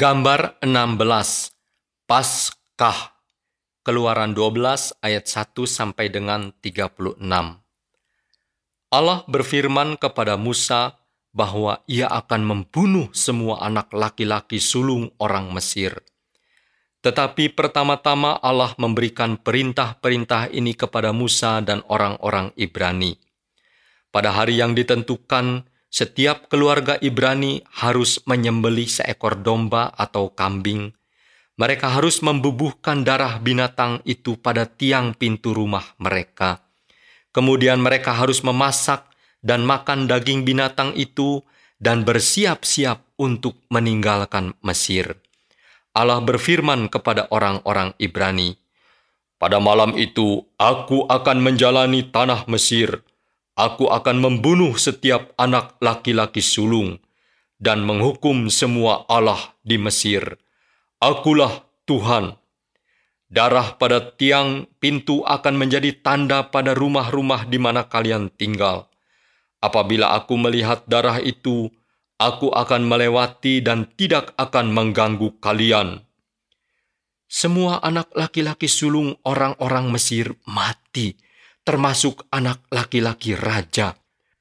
Gambar 16, Paskah, Keluaran 12 ayat 1 sampai dengan 36. Allah berfirman kepada Musa bahwa ia akan membunuh semua anak laki-laki sulung orang Mesir. Tetapi pertama-tama Allah memberikan perintah-perintah ini kepada Musa dan orang-orang Ibrani. Pada hari yang ditentukan, setiap keluarga Ibrani harus menyembelih seekor domba atau kambing. Mereka harus membubuhkan darah binatang itu pada tiang pintu rumah mereka. Kemudian mereka harus memasak dan makan daging binatang itu dan bersiap-siap untuk meninggalkan Mesir. Allah berfirman kepada orang-orang Ibrani, "Pada malam itu aku akan menjalani tanah Mesir. Aku akan membunuh setiap anak laki-laki sulung dan menghukum semua Allah di Mesir. Akulah Tuhan. Darah pada tiang pintu akan menjadi tanda pada rumah-rumah di mana kalian tinggal. Apabila aku melihat darah itu, aku akan melewati dan tidak akan mengganggu kalian." Semua anak laki-laki sulung orang-orang Mesir mati, termasuk anak laki-laki raja.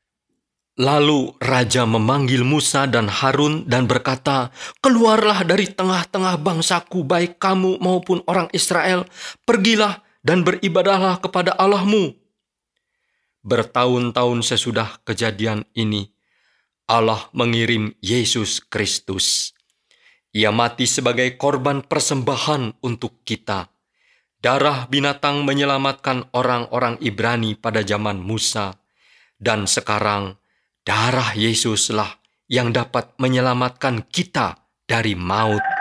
Lalu raja memanggil Musa dan Harun dan berkata, "Keluarlah dari tengah-tengah bangsaku, baik kamu maupun orang Israel. Pergilah dan beribadahlah kepada Allahmu." Bertahun-tahun sesudah kejadian ini, Allah mengirim Yesus Kristus. Ia mati sebagai korban persembahan untuk kita. Darah binatang menyelamatkan orang-orang Ibrani pada zaman Musa. Dan sekarang, darah Yesuslah yang dapat menyelamatkan kita dari maut.